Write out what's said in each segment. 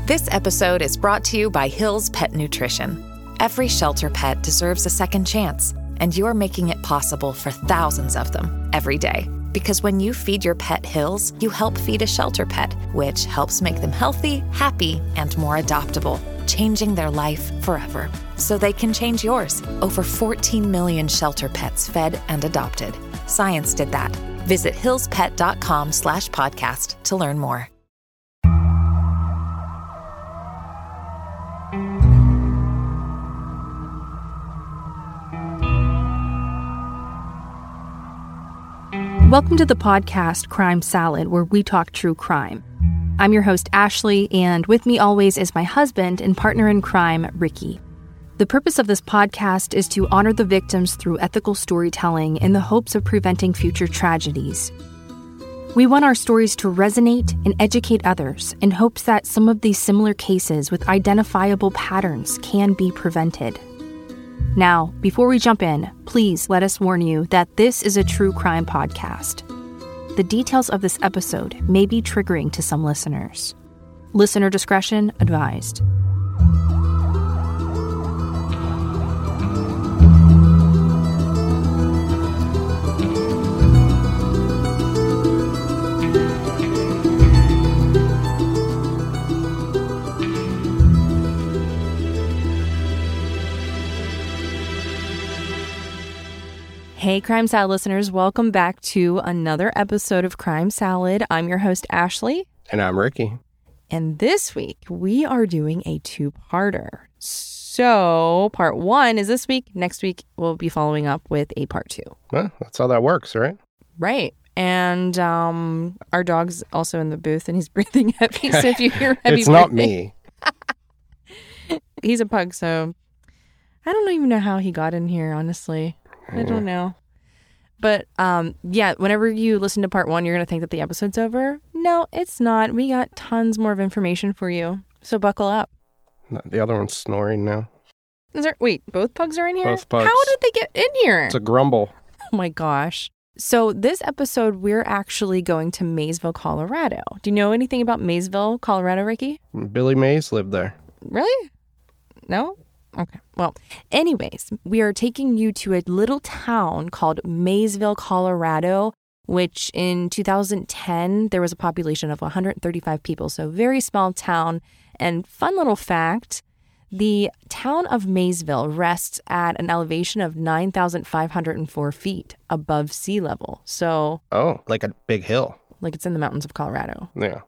This episode is brought to you by Hill's Pet Nutrition. Every shelter pet deserves a second chance, and you're making it possible for thousands of them every day. Because when you feed your pet Hill's, you help feed a shelter pet, which helps make them healthy, happy, and more adoptable, changing their life forever. So they can change yours. Over 14 million shelter pets fed and adopted. Science did that. Visit hillspet.com/podcast to learn more. Welcome to the podcast Crime Salad, where we talk true crime. I'm your host, Ashley, and with me always is my husband and partner in crime, Ricky. The purpose of this podcast is to honor the victims through ethical storytelling in the hopes of preventing future tragedies. We want our stories to resonate and educate others in hopes that some of these similar cases with identifiable patterns can be prevented. Now, before we jump in, please let us warn you that this is a true crime podcast. The details of this episode may be triggering to some listeners. Listener discretion advised. Hey, Crime Salad listeners, welcome back to another episode of Crime Salad. I'm your host, Ashley. And I'm Ricky. And this week, we are doing a two-parter. So, part one is this week. Next week, we'll be following up with a part two. Well, that's how that works, right? Right. And our dog's also in the booth, and he's breathing heavy. So if you hear heavy it's not breathing, me. He's a pug, so I don't even know how he got in here, honestly. I don't know. But, yeah, whenever you listen to part one, you're going to think that the episode's over. No, it's not. We got tons more of information for you. So buckle up. The other one's snoring now. Wait, both pugs are in here? Both pugs. How did they get in here? It's a grumble. Oh, my gosh. So this episode, we're actually going to Maysville, Colorado. Do you know anything about Maysville, Colorado, Ricky? Billy Mays lived there. Really? No? Okay. Well, anyways, we are taking you to a little town called Maysville, Colorado, which in 2010, there was a population of 135 people. So very small town. And fun little fact, the town of Maysville rests at an elevation of 9,504 feet above sea level. So. Oh, like a big hill. Like it's in the mountains of Colorado. Yeah.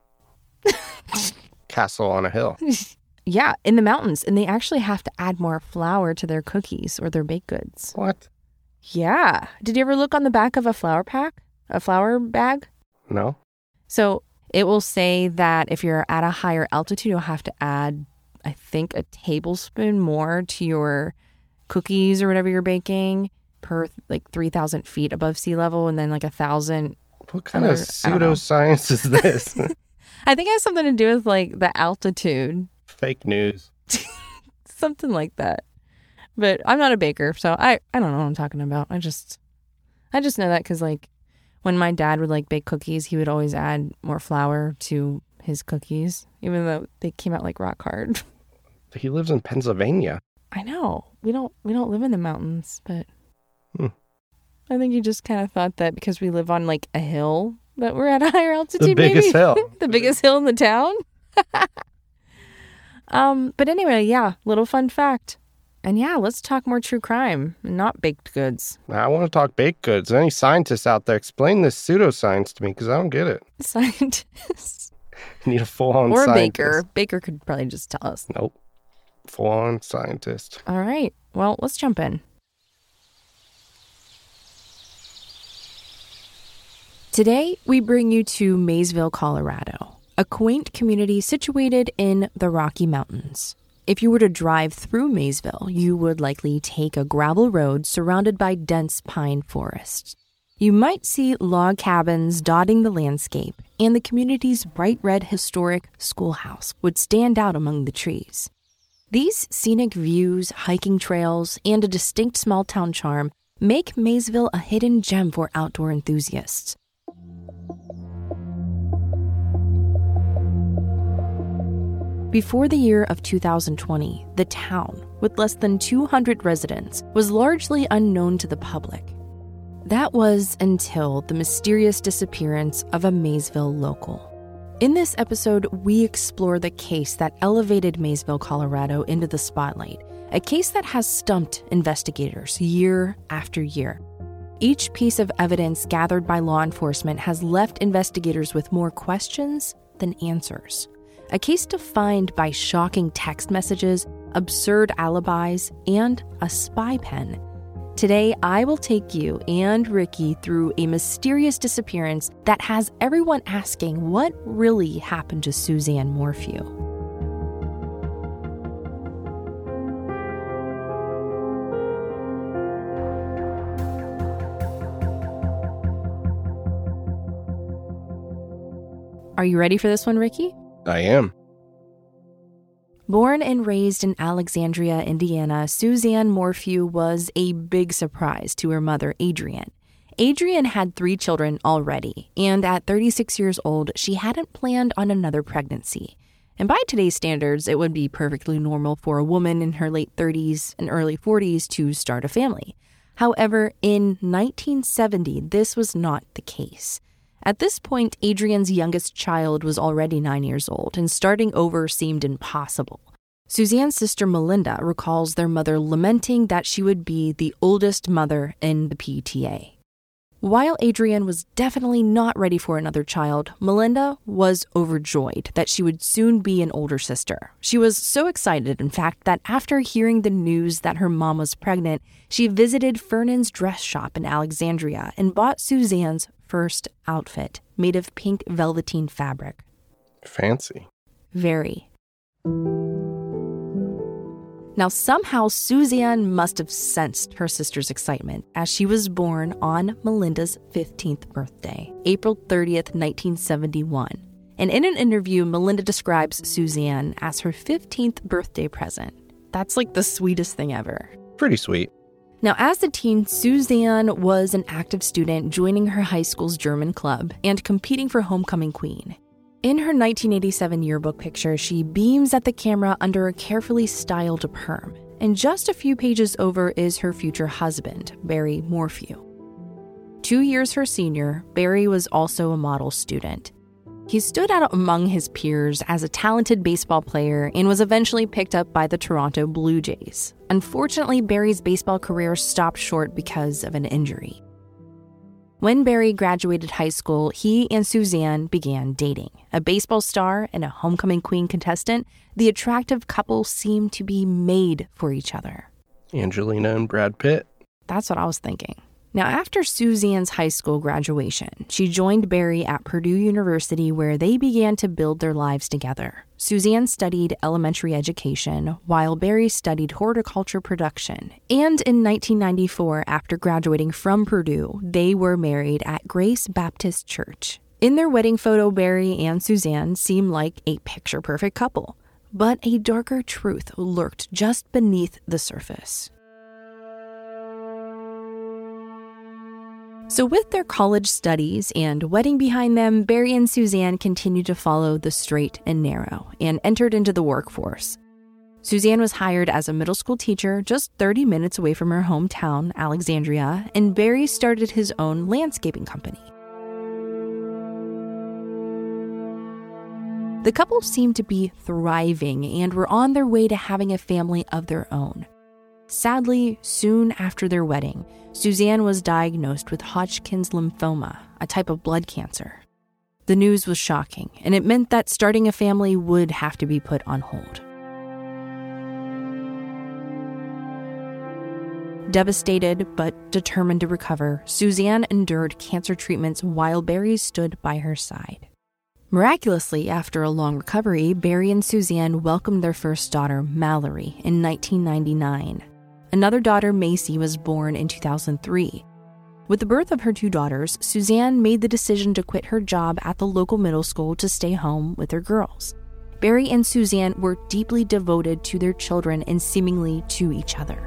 Castle on a hill. Yeah, in the mountains. And they actually have to add more flour to their cookies or their baked goods. What? Yeah. Did you ever look on the back of a flour pack? A flour bag? No. So it will say that if you're at a higher altitude, you'll have to add, I think, a tablespoon more to your cookies or whatever you're baking per like 3,000 feet above sea level, and then like 1,000. What kind of pseudoscience is this? I think it has something to do with like the altitude. Fake news. Something like that. But I'm not a baker, so I don't know what I'm talking about. I just know that because like when my dad would like bake cookies, he would always add more flour to his cookies, even though they came out like rock hard. He lives in Pennsylvania. I know. We don't live in the mountains, but I think he just kind of thought that because we live on like a hill that we're at a higher altitude. The biggest hill. The biggest hill in the town. But anyway, yeah, little fun fact. And yeah, let's talk more true crime, not baked goods. I want to talk baked goods. Any scientists out there, explain this pseudoscience to me because I don't get it. Scientists. You need a full-on or scientist. Baker. Baker could probably just tell us. Nope. Full-on scientist. All right. Well, let's jump in. Today, we bring you to Maysville, Colorado, a quaint community situated in the Rocky Mountains. If you were to drive through Maysville, you would likely take a gravel road surrounded by dense pine forests. You might see log cabins dotting the landscape, and the community's bright red historic schoolhouse would stand out among the trees. These scenic views, hiking trails, and a distinct small-town charm make Maysville a hidden gem for outdoor enthusiasts. Before the year of 2020, the town, with less than 200 residents, was largely unknown to the public. That was until the mysterious disappearance of a Maysville local. In this episode, we explore the case that elevated Maysville, Colorado into the spotlight, a case that has stumped investigators year after year. Each piece of evidence gathered by law enforcement has left investigators with more questions than answers. A case defined by shocking text messages, absurd alibis, and a spy pen. Today, I will take you and Ricky through a mysterious disappearance that has everyone asking what really happened to Suzanne Morphew. Are you ready for this one, Ricky? I am. Born and raised in Alexandria, Indiana, Suzanne Morphew was a big surprise to her mother, Adrienne. Adrienne had 3 children already, and at 36 years old, she hadn't planned on another pregnancy. And by today's standards, it would be perfectly normal for a woman in her late 30s and early 40s to start a family. However, in 1970, this was not the case. At this point, Adrienne's youngest child was already 9 years old, and starting over seemed impossible. Suzanne's sister Melinda recalls their mother lamenting that she would be the oldest mother in the PTA. While Adrienne was definitely not ready for another child, Melinda was overjoyed that she would soon be an older sister. She was so excited, in fact, that after hearing the news that her mom was pregnant, she visited Fernand's dress shop in Alexandria and bought Suzanne's first outfit, made of pink velveteen fabric. Fancy. Very. Now, somehow Suzanne must have sensed her sister's excitement as she was born on Melinda's 15th birthday, April 30th, 1971. And in an interview, Melinda describes Suzanne as her 15th birthday present. That's like the sweetest thing ever. Pretty sweet. Now, as a teen, Suzanne was an active student, joining her high school's German club and competing for homecoming queen. In her 1987 yearbook picture, she beams at the camera under a carefully styled perm. And just a few pages over is her future husband, Barry Morphew. 2 years her senior, Barry was also a model student. He stood out among his peers as a talented baseball player and was eventually picked up by the Toronto Blue Jays. Unfortunately, Barry's baseball career stopped short because of an injury. When Barry graduated high school, he and Suzanne began dating. A baseball star and a homecoming queen contestant, the attractive couple seemed to be made for each other. Angelina and Brad Pitt. That's what I was thinking. Now, after Suzanne's high school graduation, she joined Barry at Purdue University, where they began to build their lives together. Suzanne studied elementary education, while Barry studied horticulture production. And in 1994, after graduating from Purdue, they were married at Grace Baptist Church. In their wedding photo, Barry and Suzanne seem like a picture-perfect couple. But a darker truth lurked just beneath the surface. So with their college studies and wedding behind them, Barry and Suzanne continued to follow the straight and narrow and entered into the workforce. Suzanne was hired as a middle school teacher just 30 minutes away from her hometown, Alexandria, and Barry started his own landscaping company. The couple seemed to be thriving and were on their way to having a family of their own. Sadly, soon after their wedding, Suzanne was diagnosed with Hodgkin's lymphoma, a type of blood cancer. The news was shocking, and it meant that starting a family would have to be put on hold. Devastated but determined to recover, Suzanne endured cancer treatments while Barry stood by her side. Miraculously, after a long recovery, Barry and Suzanne welcomed their first daughter, Mallory, in 1999. Another daughter, Macy, was born in 2003. With the birth of her 2 daughters, Suzanne made the decision to quit her job at the local middle school to stay home with her girls. Barry and Suzanne were deeply devoted to their children and seemingly to each other.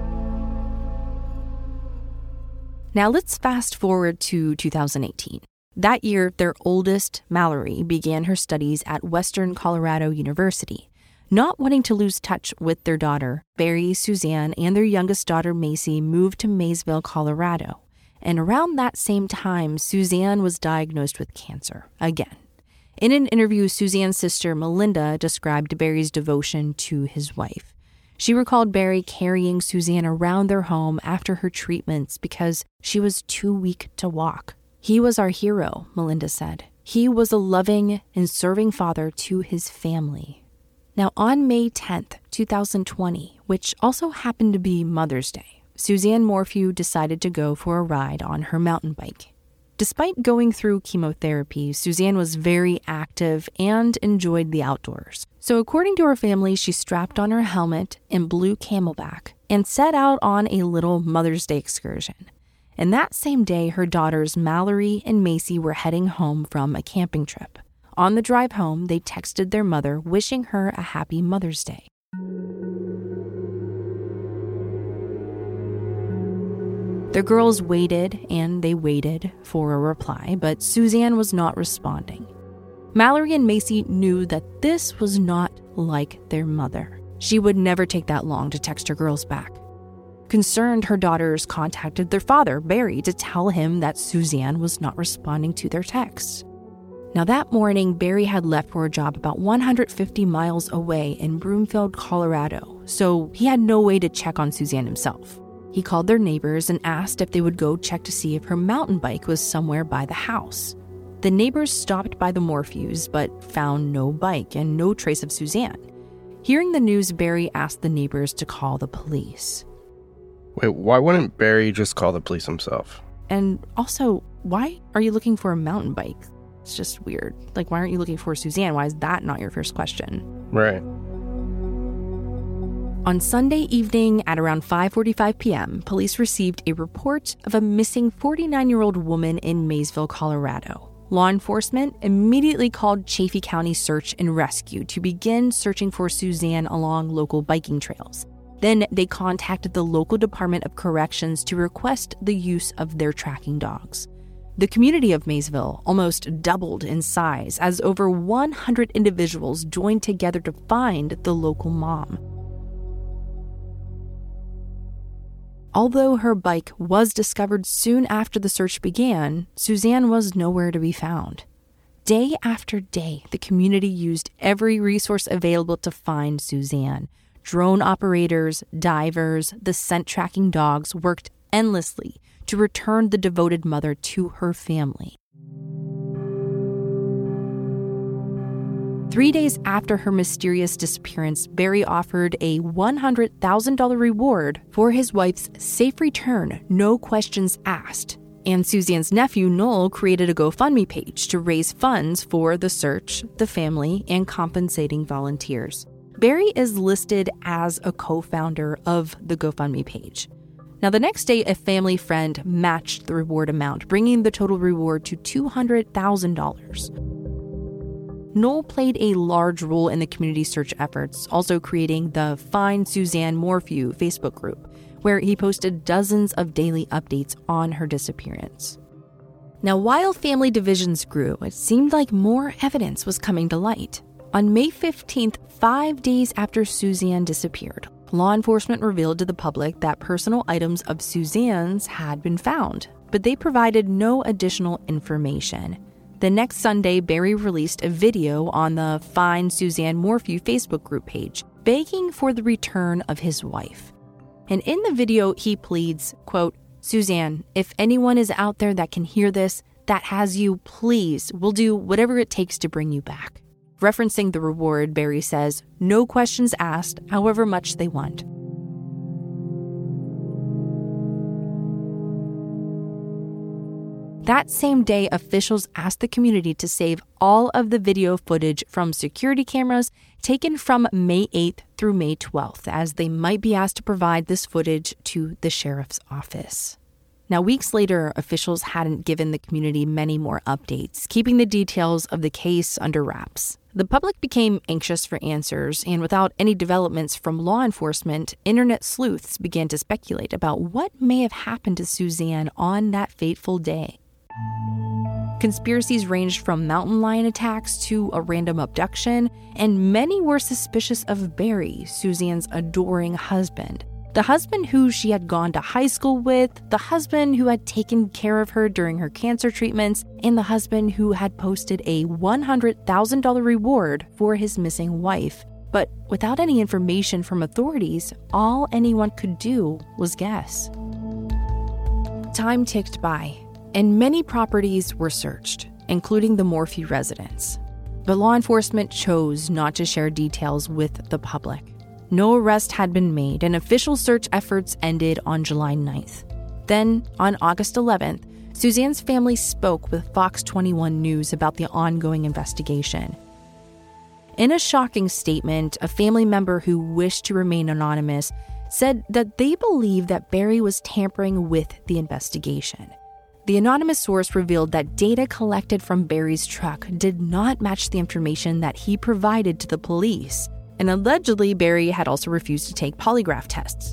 Now let's fast forward to 2018. That year, their oldest, Mallory, began her studies at Western Colorado University. Not wanting to lose touch with their daughter, Barry, Suzanne, and their youngest daughter, Macy, moved to Maysville, Colorado. And around that same time, Suzanne was diagnosed with cancer again. In an interview, Suzanne's sister, Melinda, described Barry's devotion to his wife. She recalled Barry carrying Suzanne around their home after her treatments because she was too weak to walk. "He was our hero," Melinda said. "He was a loving and serving father to his family." Now, on May 10th, 2020, which also happened to be Mother's Day, Suzanne Morphew decided to go for a ride on her mountain bike. Despite going through chemotherapy, Suzanne was very active and enjoyed the outdoors. So according to her family, she strapped on her helmet and blue Camelback and set out on a little Mother's Day excursion. And that same day, her daughters Mallory and Macy were heading home from a camping trip. On the drive home, they texted their mother wishing her a happy Mother's Day. The girls waited and they waited for a reply, but Suzanne was not responding. Mallory and Macy knew that this was not like their mother. She would never take that long to text her girls back. Concerned, her daughters contacted their father, Barry, to tell him that Suzanne was not responding to their texts. Now that morning, Barry had left for a job about 150 miles away in Broomfield, Colorado, so he had no way to check on Suzanne himself. He called their neighbors and asked if they would go check to see if her mountain bike was somewhere by the house. The neighbors stopped by the Morphews but found no bike and no trace of Suzanne. Hearing the news, Barry asked the neighbors to call the police. Wait, why wouldn't Barry just call the police himself? And also, why are you looking for a mountain bike? It's just weird. Like, why aren't you looking for Suzanne? Why is that not your first question? Right. On Sunday evening at around 5:45 p.m., police received a report of a missing 49-year-old woman in Maysville, Colorado. Law enforcement immediately called Chaffee County Search and Rescue to begin searching for Suzanne along local biking trails. Then they contacted the local Department of Corrections to request the use of their tracking dogs. The community of Maysville almost doubled in size as over 100 individuals joined together to find the local mom. Although her bike was discovered soon after the search began, Suzanne was nowhere to be found. Day after day, the community used every resource available to find Suzanne. Drone operators, divers, the scent tracking dogs worked endlessly to return the devoted mother to her family. 3 days after her mysterious disappearance, Barry offered a $100,000 reward for his wife's safe return, no questions asked. And Suzanne's nephew, Noel, created a GoFundMe page to raise funds for the search, the family, and compensating volunteers. Barry is listed as a co-founder of the GoFundMe page. Now, the next day, a family friend matched the reward amount, bringing the total reward to $200,000. Noel played a large role in the community search efforts, also creating the Find Suzanne Morphew Facebook group, where he posted dozens of daily updates on her disappearance. Now, while family divisions grew, it seemed like more evidence was coming to light. On May 15th, 5 days after Suzanne disappeared, law enforcement revealed to the public that personal items of Suzanne's had been found, but they provided no additional information. The next Sunday, Barry released a video on the Find Suzanne Morphew Facebook group page, begging for the return of his wife. And in the video, he pleads, quote, "Suzanne, if anyone is out there that can hear this, that has you, please, we'll do whatever it takes to bring you back." Referencing the reward, Barry says, "No questions asked, however much they want." That same day, officials asked the community to save all of the video footage from security cameras taken from May 8th through May 12th, as they might be asked to provide this footage to the sheriff's office. Now, weeks later, officials hadn't given the community many more updates, keeping the details of the case under wraps. The public became anxious for answers, and without any developments from law enforcement, internet sleuths began to speculate about what may have happened to Suzanne on that fateful day. Conspiracies ranged from mountain lion attacks to a random abduction, and many were suspicious of Barry, Suzanne's adoring husband. The husband who she had gone to high school with, the husband who had taken care of her during her cancer treatments, and the husband who had posted a $100,000 reward for his missing wife. But without any information from authorities, all anyone could do was guess. Time ticked by, and many properties were searched, including the Morphy residence. But law enforcement chose not to share details with the public. No arrest had been made, and official search efforts ended on July 9th. Then, on August 11th, Suzanne's family spoke with Fox 21 News about the ongoing investigation. In a shocking statement, a family member who wished to remain anonymous said that they believe that Barry was tampering with the investigation. The anonymous source revealed that data collected from Barry's truck did not match the information that he provided to the police, and allegedly Barry had also refused to take polygraph tests.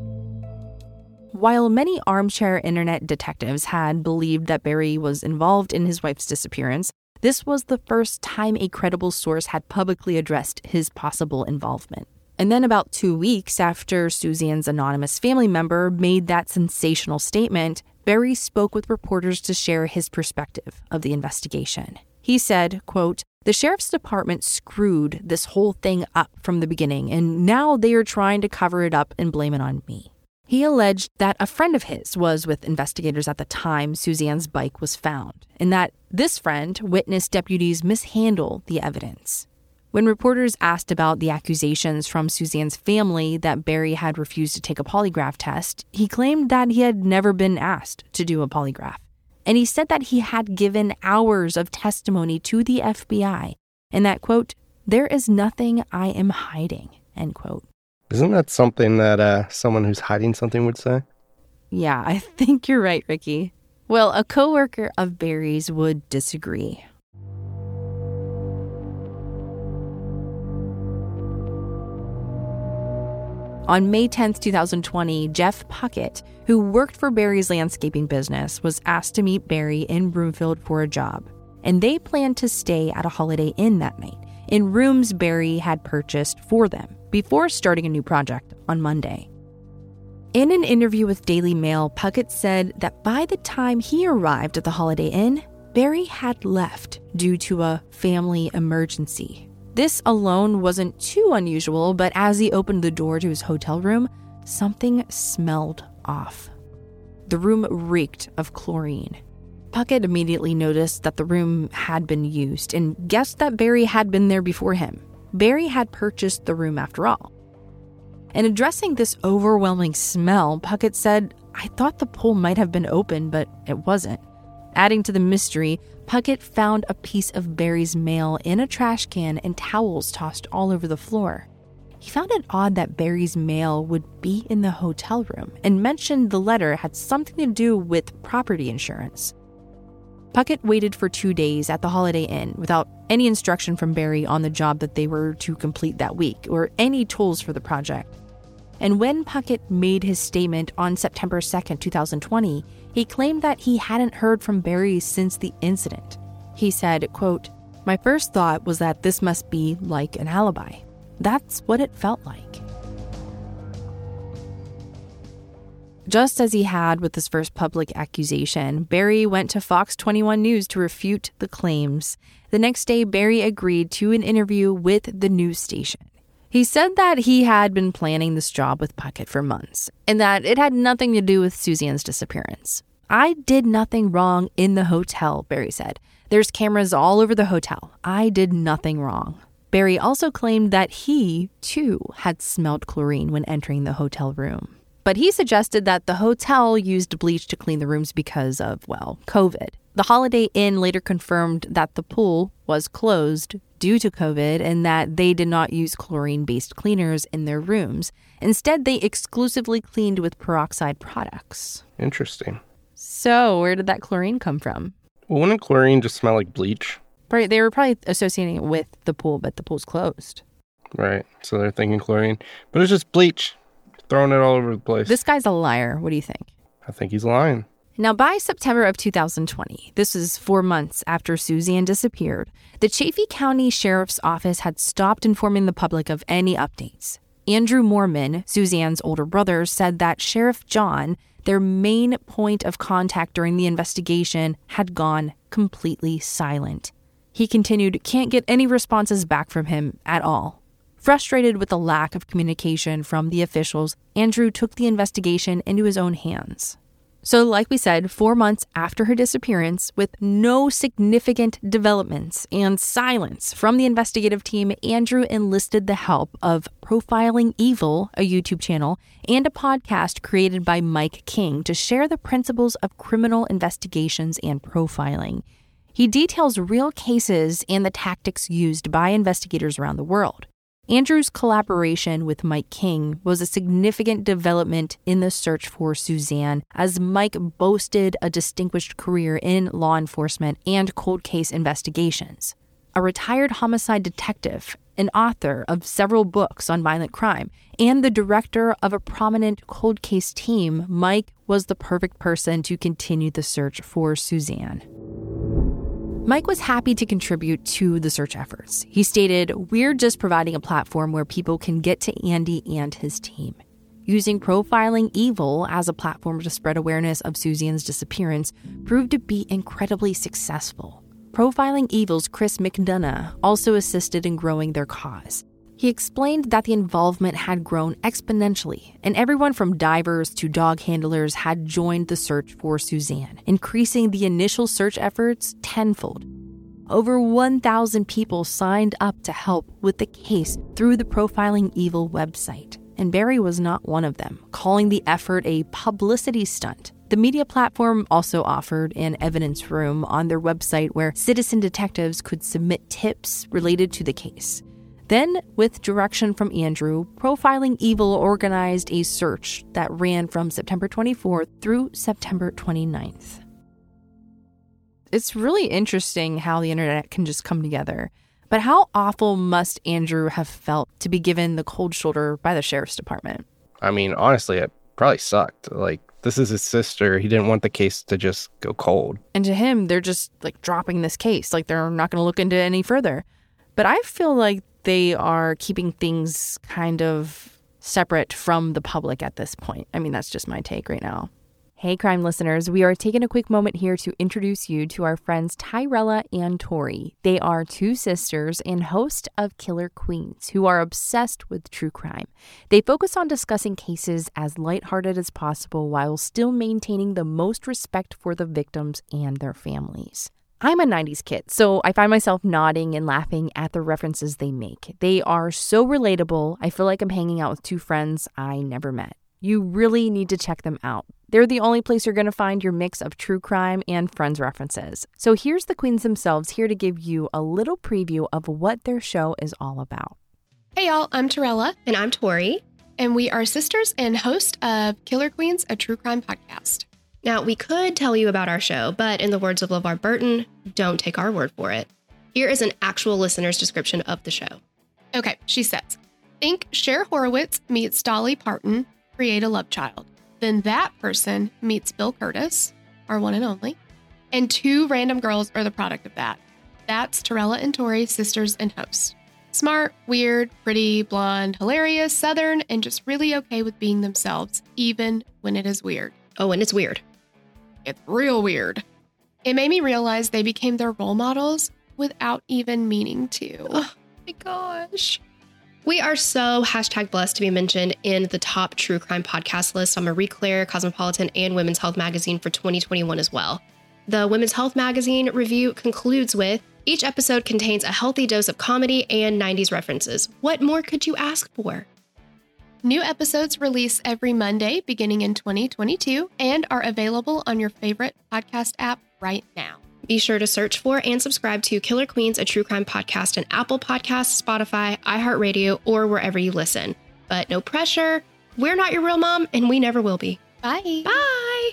While many armchair internet detectives had believed that Barry was involved in his wife's disappearance, this was the first time a credible source had publicly addressed his possible involvement. And then about 2 weeks after Suzanne's anonymous family member made that sensational statement, Barry spoke with reporters to share his perspective of the investigation. He said, quote, "The sheriff's department screwed this whole thing up from the beginning, and now they are trying to cover it up and blame it on me." He alleged that a friend of his was with investigators at the time Suzanne's bike was found, and that this friend witnessed deputies mishandle the evidence. When reporters asked about the accusations from Suzanne's family that Barry had refused to take a polygraph test, he claimed that he had never been asked to do a polygraph. And he said that he had given hours of testimony to the FBI and that, quote, "There is nothing I am hiding," end quote. Isn't that something that someone who's hiding something would say? Yeah, I think you're right, Ricky. Well, a coworker of Barry's would disagree. On May 10th, 2020, Jeff Puckett, who worked for Barry's landscaping business, was asked to meet Barry in Broomfield for a job. And they planned to stay at a Holiday Inn that night, in rooms Barry had purchased for them, before starting a new project on Monday. In an interview with Daily Mail, Puckett said that by the time he arrived at the Holiday Inn, Barry had left due to a family emergency. This alone wasn't too unusual, but as he opened the door to his hotel room, something smelled off. The room reeked of chlorine. Puckett immediately noticed that the room had been used and guessed that Barry had been there before him. Barry had purchased the room after all. In addressing this overwhelming smell, Puckett said, "I thought the pool might have been open, but it wasn't." Adding to the mystery, Puckett found a piece of Barry's mail in a trash can and towels tossed all over the floor. He found it odd that Barry's mail would be in the hotel room and mentioned the letter had something to do with property insurance. Puckett waited for 2 days at the Holiday Inn without any instruction from Barry on the job that they were to complete that week or any tools for the project. And when Puckett made his statement on September 2nd, 2020, he claimed that he hadn't heard from Barry since the incident. He said, quote, "My first thought was that this must be like an alibi. That's what it felt like." Just as he had with his first public accusation, Barry went to Fox 21 News to refute the claims. The next day, Barry agreed to an interview with the news station. He said that he had been planning this job with Puckett for months, and that it had nothing to do with Suzanne's disappearance. "I did nothing wrong in the hotel," Barry said. "There's cameras all over the hotel. I did nothing wrong." Barry also claimed that he, too, had smelled chlorine when entering the hotel room. But he suggested that the hotel used bleach to clean the rooms because of, well, COVID. The Holiday Inn later confirmed that the pool was closed due to COVID and that they did not use chlorine-based cleaners in their rooms. Instead, they exclusively cleaned with peroxide products. Interesting. So, where did that chlorine come from? Well, wouldn't chlorine just smell like bleach? Right, they were probably associating it with the pool, but the pool's closed. Right, so they're thinking chlorine. But it's just bleach. Throwing it all over the place. This guy's a liar. What do you think? I think he's lying. Now, by September of 2020, this is 4 months after Suzanne disappeared, the Chaffee County Sheriff's Office had stopped informing the public of any updates. Andrew Mormon, Suzanne's older brother, said that Sheriff John, their main point of contact during the investigation, had gone completely silent. He continued, "Can't get any responses back from him at all." Frustrated with the lack of communication from the officials, Andrew took the investigation into his own hands. So, like we said, 4 months after her disappearance, with no significant developments and silence from the investigative team, Andrew enlisted the help of Profiling Evil, a YouTube channel, and a podcast created by Mike King to share the principles of criminal investigations and profiling. He details real cases and the tactics used by investigators around the world. Andrew's collaboration with Mike King was a significant development in the search for Suzanne, as Mike boasted a distinguished career in law enforcement and cold case investigations. A retired homicide detective, an author of several books on violent crime, and the director of a prominent cold case team, Mike was the perfect person to continue the search for Suzanne. Mike was happy to contribute to the search efforts. He stated, "We're just providing a platform where people can get to Andy and his team." Using Profiling Evil as a platform to spread awareness of Suzanne's disappearance proved to be incredibly successful. Profiling Evil's Chris McDonough also assisted in growing their cause. He explained that the involvement had grown exponentially, and everyone from divers to dog handlers had joined the search for Suzanne, increasing the initial search efforts tenfold. Over 1,000 people signed up to help with the case through the Profiling Evil website, and Barry was not one of them, calling the effort a publicity stunt. The media platform also offered an evidence room on their website where citizen detectives could submit tips related to the case. Then, with direction from Andrew, Profiling Evil organized a search that ran from September 24th through September 29th. It's really interesting how the internet can just come together. But how awful must Andrew have felt to be given the cold shoulder by the sheriff's department? I mean, honestly, it probably sucked. Like, this is his sister. He didn't want the case to just go cold. And to him, they're just, dropping this case. They're not going to look into it any further. But I feel like they are keeping things kind of separate from the public at this point. I mean, that's just my take right now. Hey, crime listeners, we are taking a quick moment here to introduce you to our friends Tyrella and Tori. They are two sisters and hosts of Killer Queens who are obsessed with true crime. They focus on discussing cases as lighthearted as possible while still maintaining the most respect for the victims and their families. I'm a 90s kid, so I find myself nodding and laughing at the references they make. They are so relatable. I feel like I'm hanging out with two friends I never met. You really need to check them out. They're the only place you're going to find your mix of true crime and Friends references. So here's the queens themselves here to give you a little preview of what their show is all about. Hey y'all, I'm Tyrella. And I'm Tori. And we are sisters and host of Killer Queens, a true crime podcast. Now, we could tell you about our show, but in the words of LeVar Burton, don't take our word for it. Here is an actual listener's description of the show. Okay, she says, think Cher Horowitz meets Dolly Parton, create a love child. Then that person meets Bill Curtis, our one and only, and two random girls are the product of that. That's Tyrella and Tori, sisters and hosts. Smart, weird, pretty, blonde, hilarious, southern, and just really okay with being themselves, even when it is weird. Oh, and it's weird. It's real weird. It made me realize they became their role models without even meaning to. Oh my gosh. We are so #blessed to be mentioned in the top true crime podcast list on Marie Claire, Cosmopolitan, and Women's Health magazine for 2021 as well. The Women's Health magazine review concludes with, each episode contains a healthy dose of comedy and 90s references. What more could you ask for? New episodes release every Monday beginning in 2022 and are available on your favorite podcast app right now. Be sure to search for and subscribe to Killer Queens, a true crime podcast on Apple Podcasts, Spotify, iHeartRadio, or wherever you listen. But no pressure. We're not your real mom, and we never will be. Bye. Bye.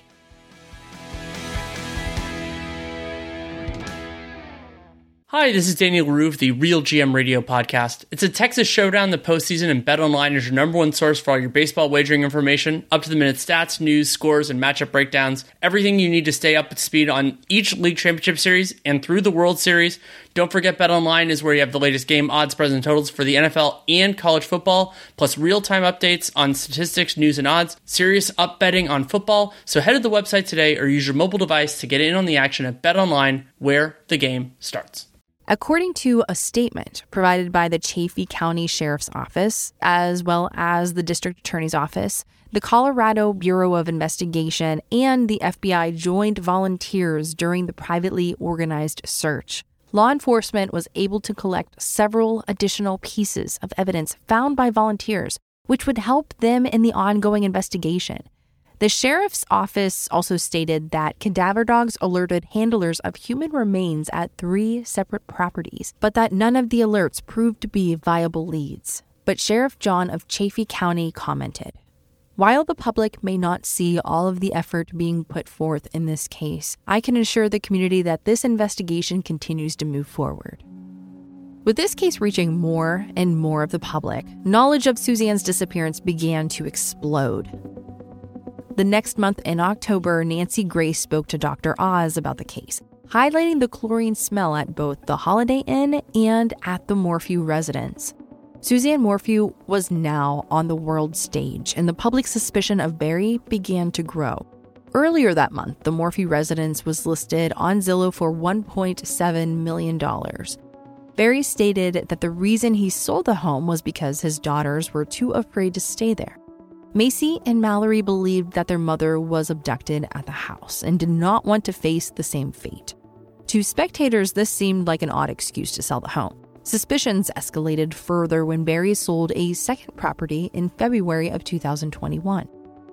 Hi, this is Danny LaRue of the Real GM Radio podcast. It's a Texas showdown in the postseason, and BetOnline is your number one source for all your baseball wagering information, up-to-the-minute stats, news, scores, and matchup breakdowns. Everything you need to stay up to speed on each league championship series and through the World Series. Don't forget BetOnline is where you have the latest game odds, spreads, and totals for the NFL and college football, plus real-time updates on statistics, news, and odds. Serious up betting on football. So head to the website today or use your mobile device to get in on the action at BetOnline, where the game starts. According to a statement provided by the Chaffee County Sheriff's Office, as well as the District Attorney's Office, the Colorado Bureau of Investigation and the FBI joined volunteers during the privately organized search. Law enforcement was able to collect several additional pieces of evidence found by volunteers, which would help them in the ongoing investigation. The sheriff's office also stated that cadaver dogs alerted handlers of human remains at 3 separate properties, but that none of the alerts proved to be viable leads. But Sheriff John of Chaffee County commented, "While the public may not see all of the effort being put forth in this case, I can assure the community that this investigation continues to move forward." With this case reaching more and more of the public, knowledge of Suzanne's disappearance began to explode. The next month in October, Nancy Grace spoke to Dr. Oz about the case, highlighting the chlorine smell at both the Holiday Inn and at the Morphew residence. Suzanne Morphew was now on the world stage, and the public suspicion of Barry began to grow. Earlier that month, the Morphew residence was listed on Zillow for $1.7 million. Barry stated that the reason he sold the home was because his daughters were too afraid to stay there. Macy and Mallory believed that their mother was abducted at the house and did not want to face the same fate. To spectators, this seemed like an odd excuse to sell the home. Suspicions escalated further when Barry sold a second property in February of 2021.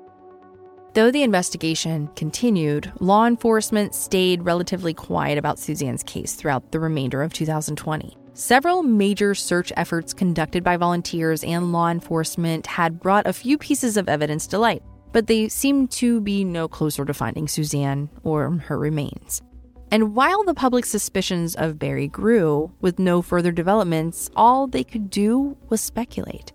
Though the investigation continued, law enforcement stayed relatively quiet about Suzanne's case throughout the remainder of 2020. Several major search efforts conducted by volunteers and law enforcement had brought a few pieces of evidence to light, but they seemed to be no closer to finding Suzanne or her remains. And while the public's suspicions of Barry grew, with no further developments, all they could do was speculate.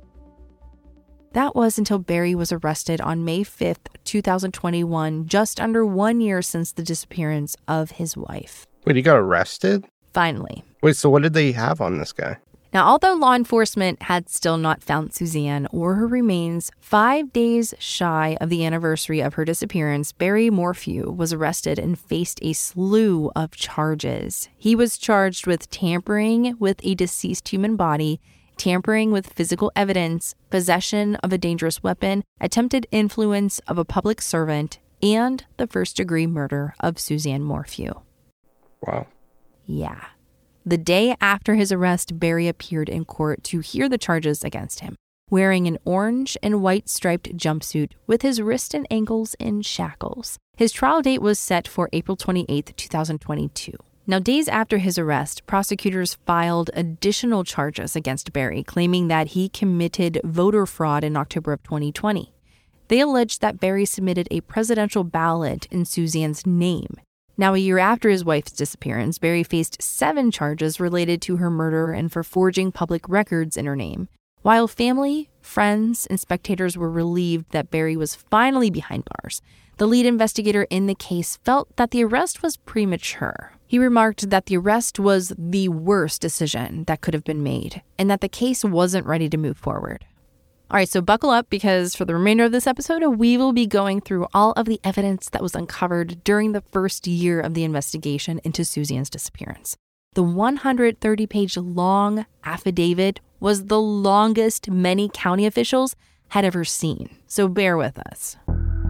That was until Barry was arrested on May 5th, 2021, just under 1 year since the disappearance of his wife. Wait, he got arrested? Finally. Wait, so what did they have on this guy? Now, although law enforcement had still not found Suzanne or her remains, 5 days shy of the anniversary of her disappearance, Barry Morphew was arrested and faced a slew of charges. He was charged with tampering with a deceased human body, tampering with physical evidence, possession of a dangerous weapon, attempted influence of a public servant, and the first-degree murder of Suzanne Morphew. Wow. Yeah. The day after his arrest, Barry appeared in court to hear the charges against him, wearing an orange and white striped jumpsuit with his wrists and ankles in shackles. His trial date was set for April 28, 2022. Now, days after his arrest, prosecutors filed additional charges against Barry, claiming that he committed voter fraud in October of 2020. They alleged that Barry submitted a presidential ballot in Suzanne's name. Now, a year after his wife's disappearance, Barry faced 7 charges related to her murder and for forging public records in her name. While family, friends, and spectators were relieved that Barry was finally behind bars, the lead investigator in the case felt that the arrest was premature. He remarked that the arrest was the worst decision that could have been made, and that the case wasn't ready to move forward. All right, so buckle up, because for the remainder of this episode, we will be going through all of the evidence that was uncovered during the first year of the investigation into Suzanne's disappearance. The 130-page long affidavit was the longest many county officials had ever seen, so bear with us.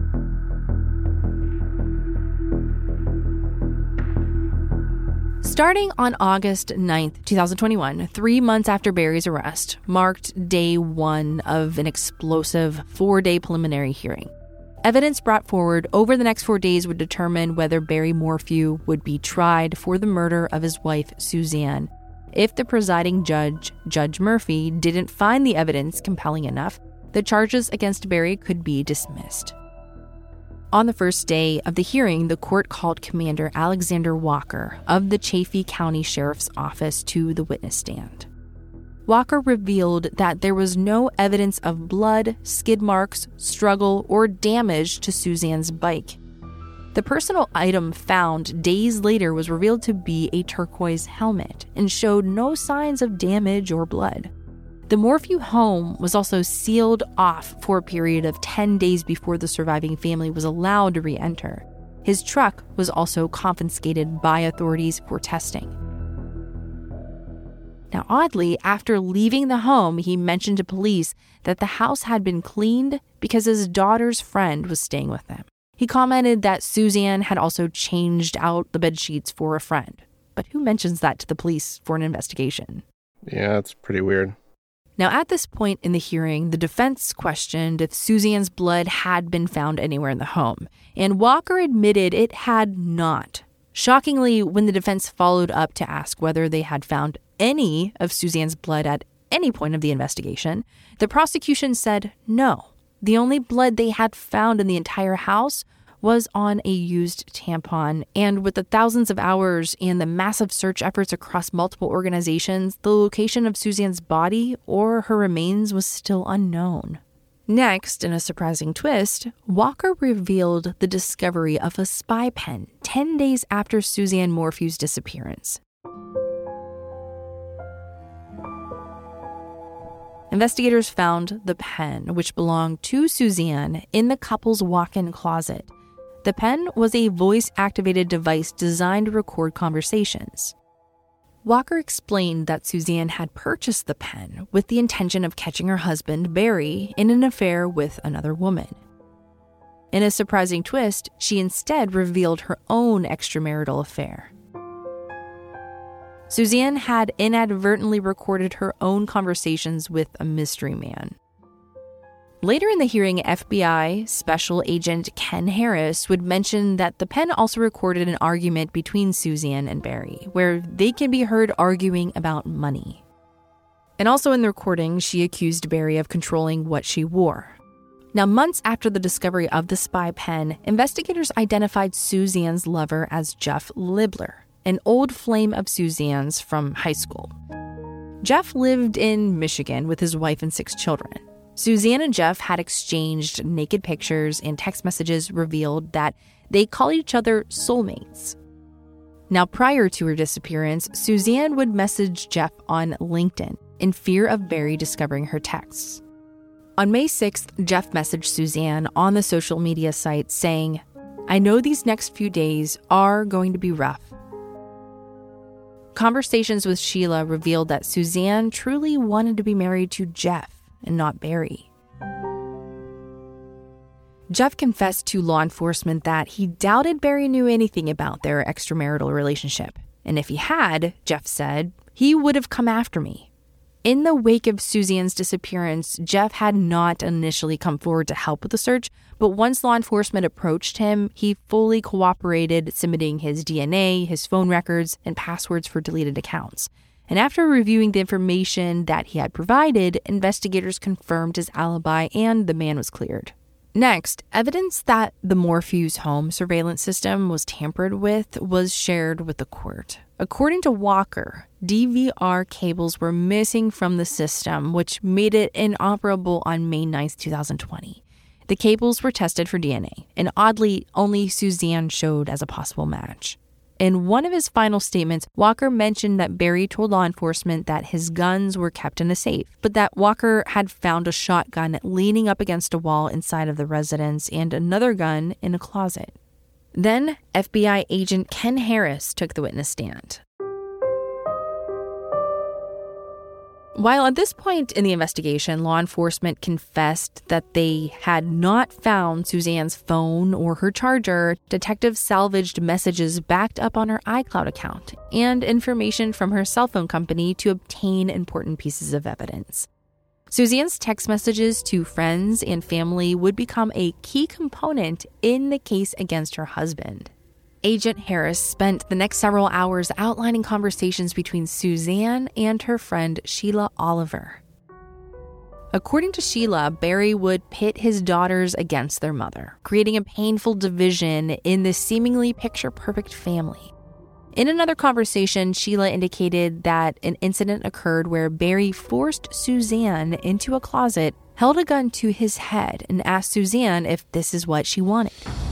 Starting on August 9th, 2021, 3 months after Barry's arrest, marked day 1 of an explosive 4-day preliminary hearing. Evidence brought forward over the next 4 days would determine whether Barry Morphew would be tried for the murder of his wife, Suzanne. If the presiding judge, Judge Murphy, didn't find the evidence compelling enough, the charges against Barry could be dismissed. On the first day of the hearing, the court called Commander Alexander Walker of the Chaffee County Sheriff's Office to the witness stand. Walker revealed that there was no evidence of blood, skid marks, struggle, or damage to Suzanne's bike. The personal item found days later was revealed to be a turquoise helmet and showed no signs of damage or blood. The Morphew home was also sealed off for a period of 10 days before the surviving family was allowed to re-enter. His truck was also confiscated by authorities for testing. Now, oddly, after leaving the home, he mentioned to police that the house had been cleaned because his daughter's friend was staying with them. He commented that Suzanne had also changed out the bedsheets for a friend. But who mentions that to the police for an investigation? Yeah, it's pretty weird. Now, at this point in the hearing, the defense questioned if Suzanne's blood had been found anywhere in the home, and Walker admitted it had not. Shockingly, when the defense followed up to ask whether they had found any of Suzanne's blood at any point of the investigation, the prosecution said no. The only blood they had found in the entire house was on a used tampon, and with the thousands of hours and the massive search efforts across multiple organizations, the location of Suzanne's body or her remains was still unknown. Next, in a surprising twist, Walker revealed the discovery of a spy pen 10 days after Suzanne Morphew's disappearance. Investigators found the pen, which belonged to Suzanne, in the couple's walk-in closet. The pen was a voice-activated device designed to record conversations. Walker explained that Suzanne had purchased the pen with the intention of catching her husband, Barry, in an affair with another woman. In a surprising twist, she instead revealed her own extramarital affair. Suzanne had inadvertently recorded her own conversations with a mystery man. Later in the hearing, FBI Special Agent Ken Harris would mention that the pen also recorded an argument between Suzanne and Barry, where they can be heard arguing about money. And also in the recording, she accused Barry of controlling what she wore. Now, months after the discovery of the spy pen, investigators identified Suzanne's lover as Jeff Libler, an old flame of Suzanne's from high school. Jeff lived in Michigan with his wife and 6 children. Suzanne and Jeff had exchanged naked pictures, and text messages revealed that they called each other soulmates. Now, prior to her disappearance, Suzanne would message Jeff on LinkedIn in fear of Barry discovering her texts. On May 6th, Jeff messaged Suzanne on the social media site saying, "I know these next few days are going to be rough." Conversations with Sheila revealed that Suzanne truly wanted to be married to Jeff and not Barry. Jeff confessed to law enforcement that he doubted Barry knew anything about their extramarital relationship. And if he had, Jeff said, he would have come after me. In the wake of Suzanne's disappearance, Jeff had not initially come forward to help with the search, but once law enforcement approached him, he fully cooperated, submitting his DNA, his phone records, and passwords for deleted accounts. And after reviewing the information that he had provided, investigators confirmed his alibi and the man was cleared. Next, evidence that the Morphew's home surveillance system was tampered with was shared with the court. According to Walker, DVR cables were missing from the system, which made it inoperable on May 9, 2020. The cables were tested for DNA, and oddly, only Suzanne showed as a possible match. In one of his final statements, Walker mentioned that Barry told law enforcement that his guns were kept in a safe, but that Walker had found a shotgun leaning up against a wall inside of the residence and another gun in a closet. Then, FBI agent Ken Harris took the witness stand. While at this point in the investigation, law enforcement confessed that they had not found Suzanne's phone or her charger, detectives salvaged messages backed up on her iCloud account and information from her cell phone company to obtain important pieces of evidence. Suzanne's text messages to friends and family would become a key component in the case against her husband. Agent Harris spent the next several hours outlining conversations between Suzanne and her friend Sheila Oliver. According to Sheila, Barry would pit his daughters against their mother, creating a painful division in this seemingly picture-perfect family. In another conversation, Sheila indicated that an incident occurred where Barry forced Suzanne into a closet, held a gun to his head, and asked Suzanne if this is what she wanted.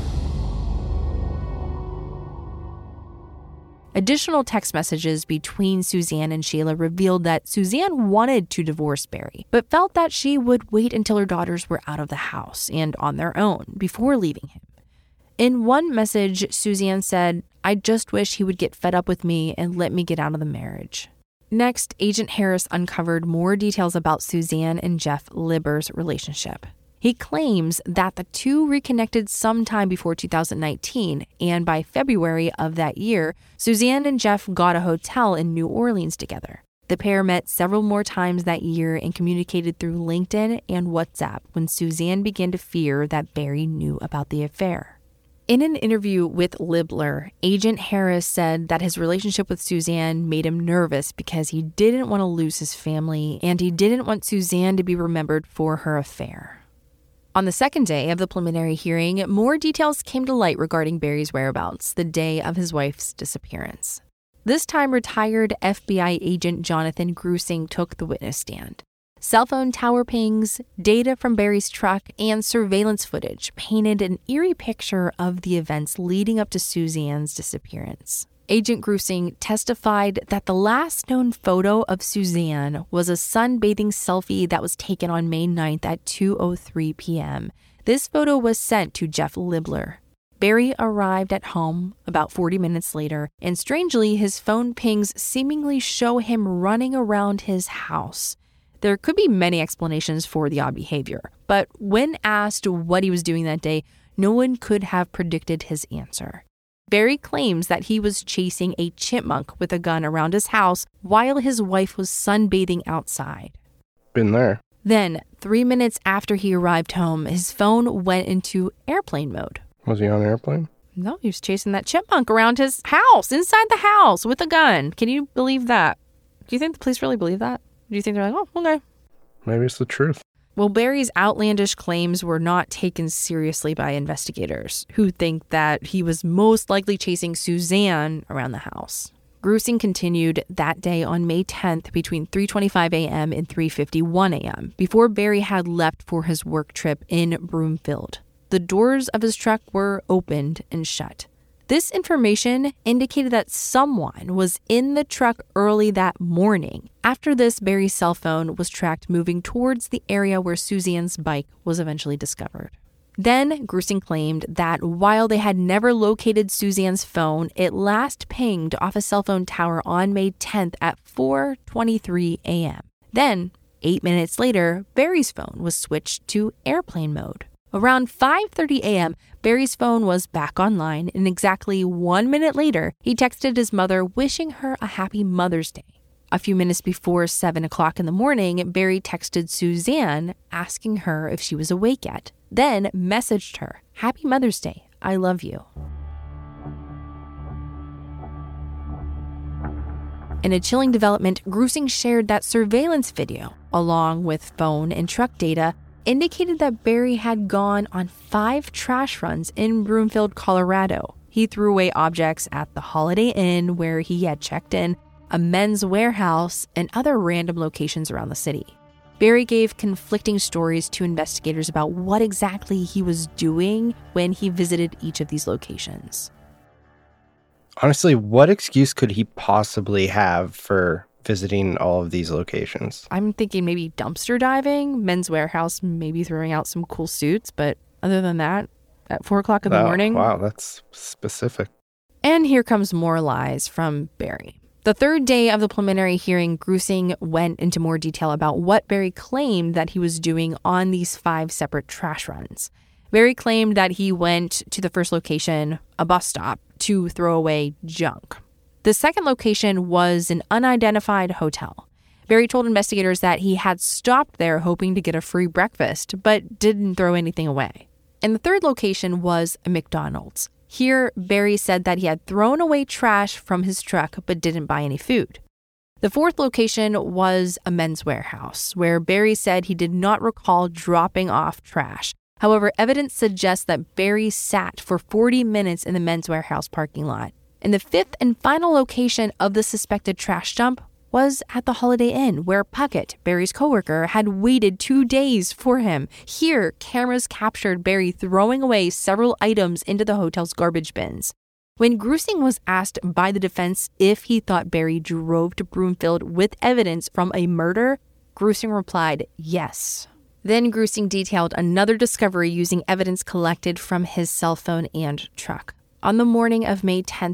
Additional text messages between Suzanne and Sheila revealed that Suzanne wanted to divorce Barry, but felt that she would wait until her daughters were out of the house and on their own before leaving him. In one message, Suzanne said, "I just wish he would get fed up with me and let me get out of the marriage." Next, Agent Harris uncovered more details about Suzanne and Jeff Libber's relationship. He claims that the two reconnected sometime before 2019, and by February of that year, Suzanne and Jeff got a hotel in New Orleans together. The pair met several more times that year and communicated through LinkedIn and WhatsApp when Suzanne began to fear that Barry knew about the affair. In an interview with Libler, Agent Harris said that his relationship with Suzanne made him nervous because he didn't want to lose his family and he didn't want Suzanne to be remembered for her affair. On the second day of the preliminary hearing, more details came to light regarding Barry's whereabouts the day of his wife's disappearance. This time, retired FBI agent Jonathan Grusing took the witness stand. Cell phone tower pings, data from Barry's truck, and surveillance footage painted an eerie picture of the events leading up to Suzanne's disappearance. Agent Grusing testified that the last known photo of Suzanne was a sunbathing selfie that was taken on May 9th at 2:03 p.m. This photo was sent to Jeff Libler. Barry arrived at home about 40 minutes later, and strangely, his phone pings seemingly show him running around his house. There could be many explanations for the odd behavior, but when asked what he was doing that day, no one could have predicted his answer. Barry claims that he was chasing a chipmunk with a gun around his house while his wife was sunbathing outside. Been there. Then, 3 minutes after he arrived home, his phone went into airplane mode. Was he on an airplane? No, he was chasing that chipmunk around his house, inside the house, with a gun. Can you believe that? Do you think the police really believe that? Do you think they're like, oh, okay. Maybe it's the truth. Well, Barry's outlandish claims were not taken seriously by investigators, who think that he was most likely chasing Suzanne around the house. Grusing continued that day on May 10th between 3:25 a.m. and 3:51 a.m. before Barry had left for his work trip in Broomfield. The doors of his truck were opened and shut. This information indicated that someone was in the truck early that morning. After this, Barry's cell phone was tracked moving towards the area where Suzanne's bike was eventually discovered. Then, Grusing claimed that while they had never located Suzanne's phone, it last pinged off a cell phone tower on May 10th at 4:23 a.m. Then, 8 minutes later, Barry's phone was switched to airplane mode. Around 5:30 a.m., Barry's phone was back online, and exactly 1 minute later, he texted his mother wishing her a happy Mother's Day. A few minutes before 7 o'clock in the morning, Barry texted Suzanne asking her if she was awake yet, then messaged her, "Happy Mother's Day, I love you." In a chilling development, Grusing shared that surveillance video, along with phone and truck data, indicated that Barry had gone on 5 trash runs in Broomfield, Colorado. He threw away objects at the Holiday Inn where he had checked in, a Men's Warehouse, and other random locations around the city. Barry gave conflicting stories to investigators about what exactly he was doing when he visited each of these locations. Honestly, what excuse could he possibly have for visiting all of these locations? I'm thinking maybe dumpster diving, Men's Warehouse, maybe throwing out some cool suits, but other than that, at 4 o'clock in the morning. Wow, that's specific. And here comes more lies from Barry. The third day of the preliminary hearing, Grusing went into more detail about what Barry claimed that he was doing on these 5 separate trash runs. Barry claimed that he went to the first location, a bus stop, to throw away junk. The second location was an unidentified hotel. Barry told investigators that he had stopped there hoping to get a free breakfast, but didn't throw anything away. And the third location was a McDonald's. Here, Barry said that he had thrown away trash from his truck but didn't buy any food. The fourth location was a men's warehouse, where Barry said he did not recall dropping off trash. However, evidence suggests that Barry sat for 40 minutes in the men's warehouse parking lot. And the fifth and final location of the suspected trash dump was at the Holiday Inn, where Puckett, Barry's coworker, had waited 2 days for him. Here, cameras captured Barry throwing away several items into the hotel's garbage bins. When Grusing was asked by the defense if he thought Barry drove to Broomfield with evidence from a murder, Grusing replied yes. Then Grusing detailed another discovery using evidence collected from his cell phone and truck. On the morning of May 10,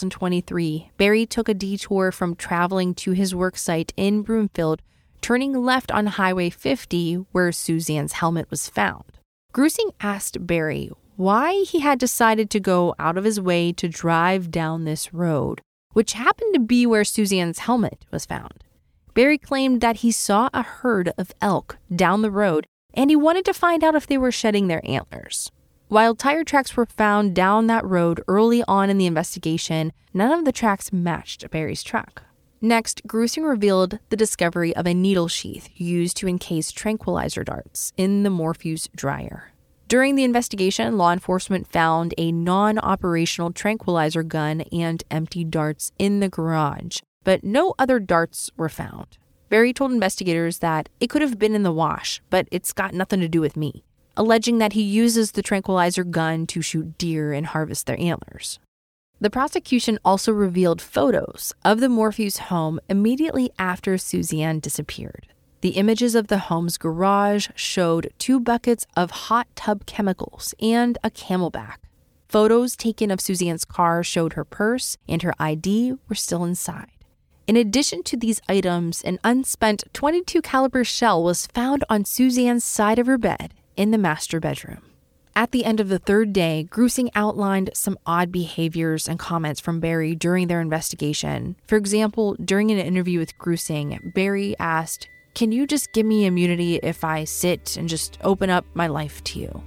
2023, Barry took a detour from traveling to his work site in Broomfield, turning left on Highway 50 where Suzanne's helmet was found. Grusing asked Barry why he had decided to go out of his way to drive down this road, which happened to be where Suzanne's helmet was found. Barry claimed that he saw a herd of elk down the road and he wanted to find out if they were shedding their antlers. While tire tracks were found down that road early on in the investigation, none of the tracks matched Barry's truck. Next, Grusing revealed the discovery of a needle sheath used to encase tranquilizer darts in the Morpheus dryer. During the investigation, law enforcement found a non-operational tranquilizer gun and empty darts in the garage, but no other darts were found. Barry told investigators that it could have been in the wash, but it's got nothing to do with me, alleging that he uses the tranquilizer gun to shoot deer and harvest their antlers. The prosecution also revealed photos of the Morpheus home immediately after Suzanne disappeared. The images of the home's garage showed 2 buckets of hot tub chemicals and a Camelback. Photos taken of Suzanne's car showed her purse and her ID were still inside. In addition to these items, an unspent .22 caliber shell was found on Suzanne's side of her bed in the master bedroom. At the end of the third day, Grusing outlined some odd behaviors and comments from Barry during their investigation. For example, during an interview with Grusing, Barry asked, "Can you just give me immunity if I sit and just open up my life to you?"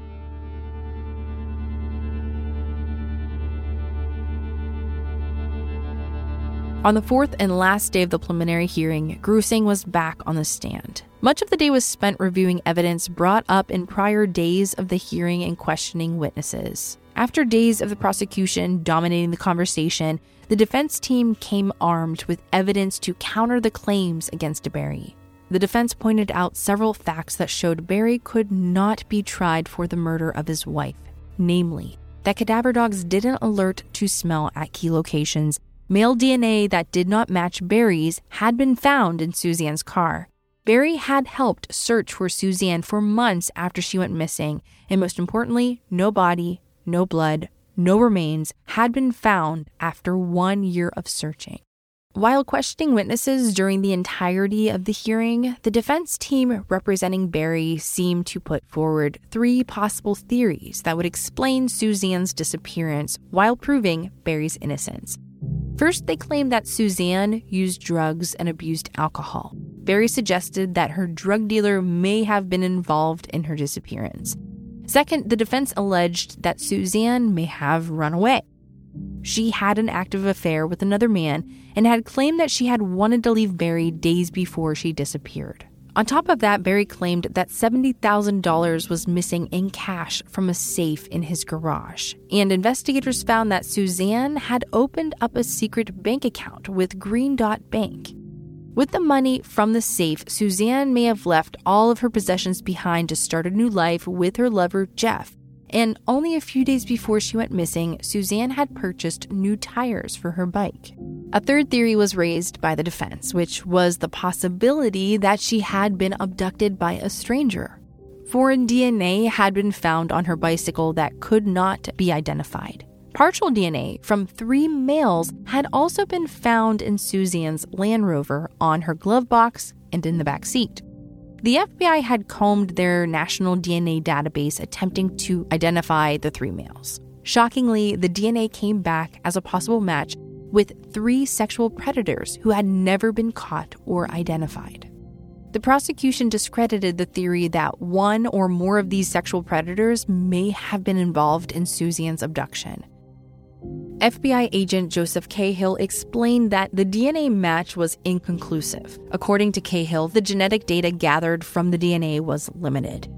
On the fourth and last day of the preliminary hearing, Grusing was back on the stand. Much of the day was spent reviewing evidence brought up in prior days of the hearing and questioning witnesses. After days of the prosecution dominating the conversation, the defense team came armed with evidence to counter the claims against Barry. The defense pointed out several facts that showed Barry could not be tried for the murder of his wife, namely, that cadaver dogs didn't alert to smell at key locations. Male DNA that did not match Barry's had been found in Suzanne's car. Barry had helped search for Suzanne for months after she went missing, and most importantly, no body, no blood, no remains had been found after 1 year of searching. While questioning witnesses during the entirety of the hearing, the defense team representing Barry seemed to put forward 3 possible theories that would explain Suzanne's disappearance while proving Barry's innocence. First, they claimed that Suzanne used drugs and abused alcohol. Barry suggested that her drug dealer may have been involved in her disappearance. Second, the defense alleged that Suzanne may have run away. She had an active affair with another man and had claimed that she had wanted to leave Barry days before she disappeared. On top of that, Barry claimed that $70,000 was missing in cash from a safe in his garage, and investigators found that Suzanne had opened up a secret bank account with Green Dot Bank. With the money from the safe, Suzanne may have left all of her possessions behind to start a new life with her lover, Jeff. And only a few days before she went missing, Suzanne had purchased new tires for her bike. A third theory was raised by the defense, which was the possibility that she had been abducted by a stranger. Foreign DNA had been found on her bicycle that could not be identified. Partial DNA from 3 males had also been found in Suzanne's Land Rover on her glove box and in the back seat. The FBI had combed their national DNA database attempting to identify the 3 males. Shockingly, the DNA came back as a possible match with 3 sexual predators who had never been caught or identified. The prosecution discredited the theory that 1 or more of these sexual predators may have been involved in Suzanne's abduction. FBI agent Joseph Cahill explained that the DNA match was inconclusive. According to Cahill, the genetic data gathered from the DNA was limited.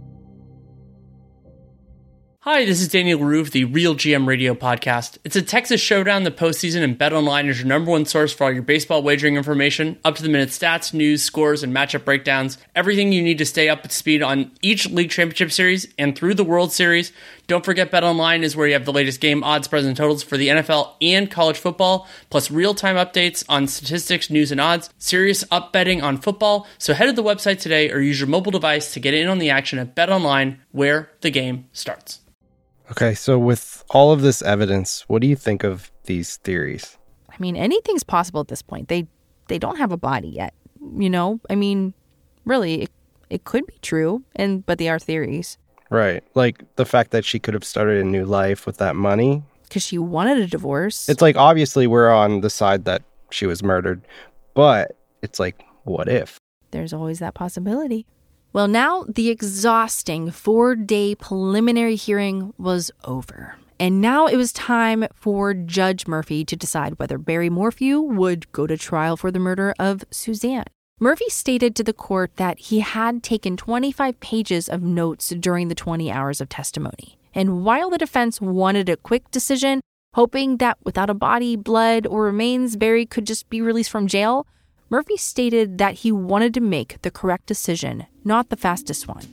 Hi, this is Daniel Roof, the Real GM Radio Podcast. It's a Texas showdown the postseason, and BetOnline is your number one source for all your baseball wagering information, up-to-the-minute stats, news, scores, and matchup breakdowns. Everything you need to stay up to speed on each league championship series and through the World Series. Don't forget BetOnline is where you have the latest game odds, spreads, and totals for the NFL and college football, plus real-time updates on statistics, news, and odds, serious up betting on football. So head to the website today or use your mobile device to get in on the action at BetOnline, where the game starts. Okay, so with all of this evidence, what do you think of these theories? I mean, anything's possible at this point. They don't have a body yet, you know? I mean, really, it could be true, but they are theories. Right, like the fact that she could have started a new life with that money. Because she wanted a divorce. It's like, obviously, we're on the side that she was murdered, but it's like, what if? There's always that possibility. Well, now the exhausting 4-day preliminary hearing was over. And now it was time for Judge Murphy to decide whether Barry Morphew would go to trial for the murder of Suzanne. Murphy stated to the court that he had taken 25 pages of notes during the 20 hours of testimony. And while the defense wanted a quick decision, hoping that without a body, blood, or remains, Barry could just be released from jail, Murphy stated that he wanted to make the correct decision, not the fastest one.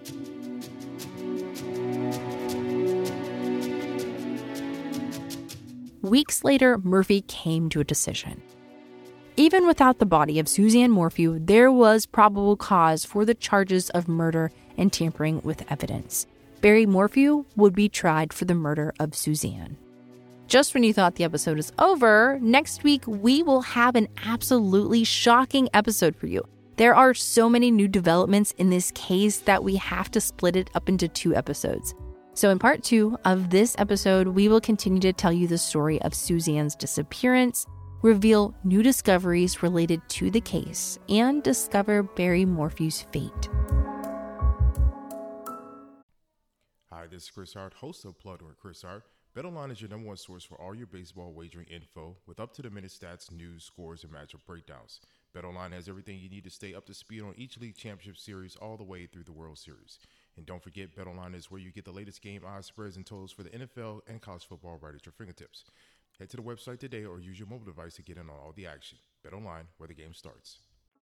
Weeks later, Murphy came to a decision. Even without the body of Suzanne Morphew, there was probable cause for the charges of murder and tampering with evidence. Barry Morphew would be tried for the murder of Suzanne. Just when you thought the episode is over, next week we will have an absolutely shocking episode for you. There are so many new developments in this case that we have to split it up into 2 episodes. So in part 2 of this episode, we will continue to tell you the story of Suzanne's disappearance, reveal new discoveries related to the case, and discover Barry Morphew's fate. Hi, this is Chris Hart, host of Plugged with Chris Hart. BetOnline is your number one source for all your baseball wagering info with up-to-the-minute stats, news, scores, and matchup breakdowns. BetOnline has everything you need to stay up to speed on each league championship series all the way through the World Series. And don't forget, BetOnline is where you get the latest game odds, spreads, and totals for the NFL and college football right at your fingertips. Head to the website today or use your mobile device to get in on all the action. BetOnline, where the game starts.